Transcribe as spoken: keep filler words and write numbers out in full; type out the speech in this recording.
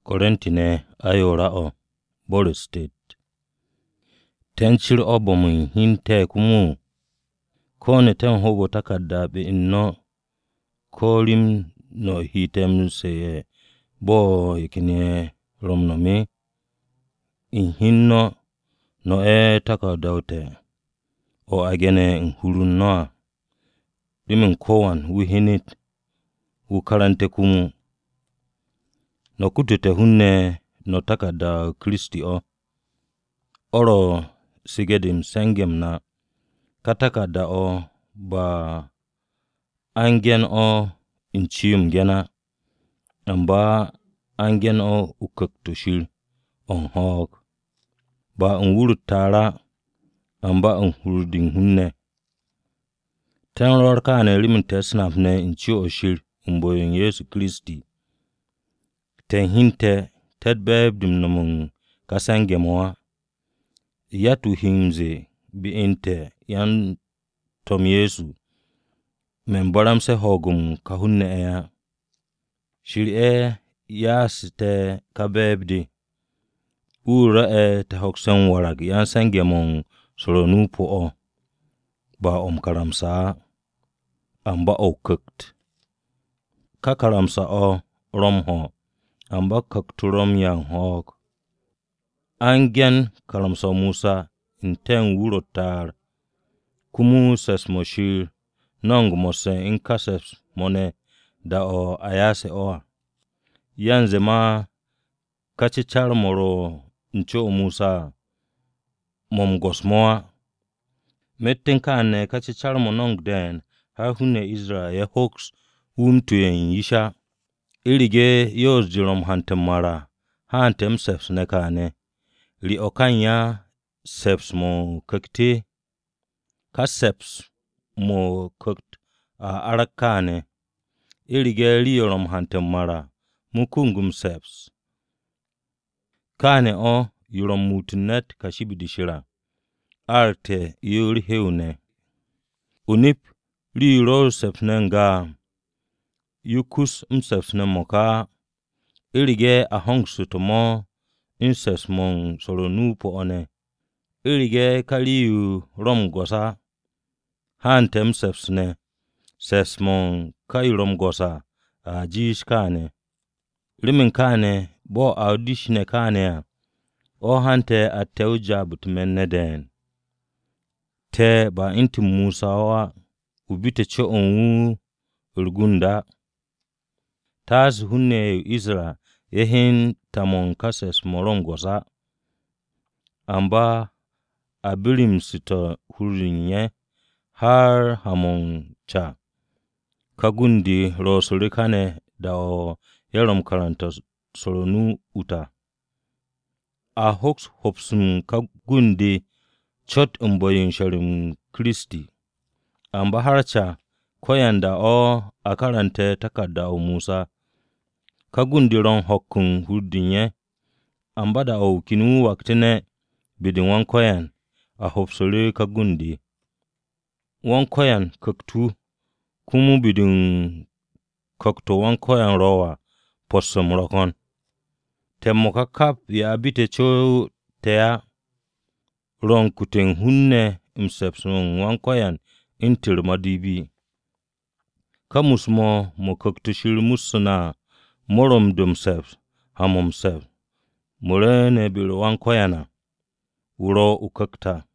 Korintine ayora o Boris State. Tenchir obomun hinte kumu. Kone ten hobo takadda be inno kolim no hitem seye bo yekine romnomi in hinno no e takadawte o agene in hurun noa dimin kowan wu hinit wu karante kumu no kutute hunne no takada Kristi o oro sigedim sengem na katakada o ba angen o inchiyum gena amba angen o ukaktushir on hok ba unwurut tara amba unhurdin hunne tenror kane limin tesnafne inchi oshir umboyin Yesu Kristi ten hinte tedbeb dimnamun kasangemoa yatu himze bi inte yan tom Yesu membaramse hogum kahunne eya shiri e yasite kabebdi ura e te hoksen warag yan sangemon soronu po o ba om karamsa amba okukt ka karamsa o romho amba kakturom yan hok angen karamsa Musa inten wurotar kumu sesmoshir nong mose inkases mone da o ayase o yanze ma kachichar moro ncho Musa mom gosmoa metten kane kachichar monong den ha hunne Israel ya hoks umtuyen yisha irige yoz jirom hantem mara hantem sefs ne kane li okanya seps mo kakti ka seps mo kakt a arakane irige li yorom hantem mara mukungum seps kane o yurom mutunet kashibidishira arte yuri heune unip li yuro sepnenga yukus msepsne moka irige ahongsutomo insesmon soronu po one irige kaliyu rom gosa hantem sepsne sesmon kayurom gosa a jish kane limin kane bo audishne kane o hante ateuja butmenne den te ba inti Musa wa ubite che onwu urgunda tas hunne Isra yehin tamon kases moron gosa amba abirim sito hurinye har hamon cha kagundi rosurikane da o yarom karanta soronu uta a hoks hopsum kagundi chot umboyin sharim Kristi amba harcha koyanda o akarante takada o Musa kagundi ron hokkun hurdinye amba da o kinu waktine bidin wan koyan a hopsore kagundi wan koyan kaktu kumu bidin kakto wan koyan rowa possum rokon temmo kakap ya bite cho teya ron kuten hunne imsepsun wan koyan intir madibi kamusmo mo kaktushir musuna morom dumsef hamomsef murene bil wan koyana uro ukakta